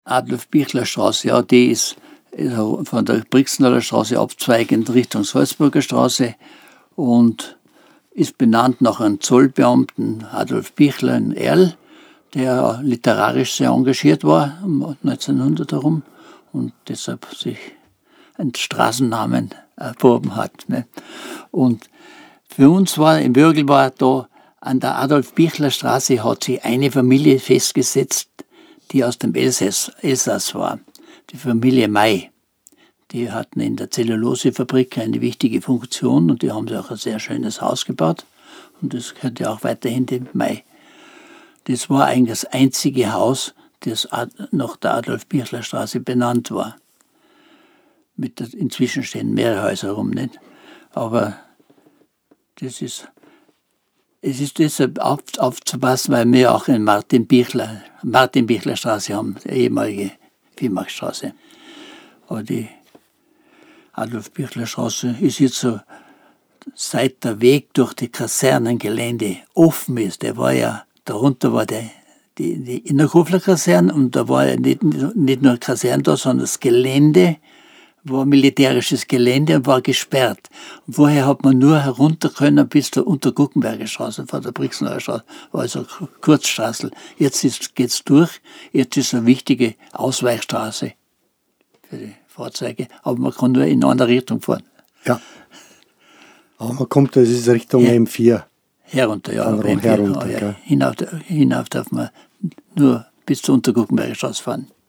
Adolf-Bichler-Straße, ja, die ist von der Brixenaler Straße abzweigend Richtung Salzburger Straße und ist benannt nach einem Zollbeamten, Adolf Bichler in Erl, der literarisch sehr engagiert war, um 1900 herum und deshalb sich einen Straßennamen erworben hat. Ne? Und für uns in Würgl war da an der Adolf-Bichler-Straße hat sich eine Familie festgesetzt, die aus dem Elsass war, die Familie May. Die hatten in der Zellulosefabrik eine wichtige Funktion und die haben sich auch ein sehr schönes Haus gebaut. Und das gehört ja auch weiterhin dem May. Das war eigentlich das einzige Haus, das nach der Adolf-Bichler-Straße benannt war. Inzwischen stehen mehrere Häuser rum, nicht? Aber es ist deshalb aufzupassen, weil wir auch in Martin-Bichler-Straße haben, die ehemalige Viehmarktstraße. Aber die Adolf-Bichler-Straße ist jetzt so, seit der Weg durch die Kasernengelände offen ist, darunter war die Innerkofler Kaserne und da war ja nicht nur Kaserne da, sondern das Gelände war militärisches Gelände und war gesperrt. Und vorher hat man nur herunter können bis zur Unterguckenberger Straße, vor der Brixenaler Straße, war also Kurzstraße. Jetzt geht's durch, jetzt ist eine wichtige Ausweichstraße für die Fahrzeuge, aber man kann nur in eine Richtung fahren. Ja, aber man kommt, das ist Richtung M4. Herunter, ja. Herunter, hinauf darf man nur bis zur Unterguckenberger Straße fahren.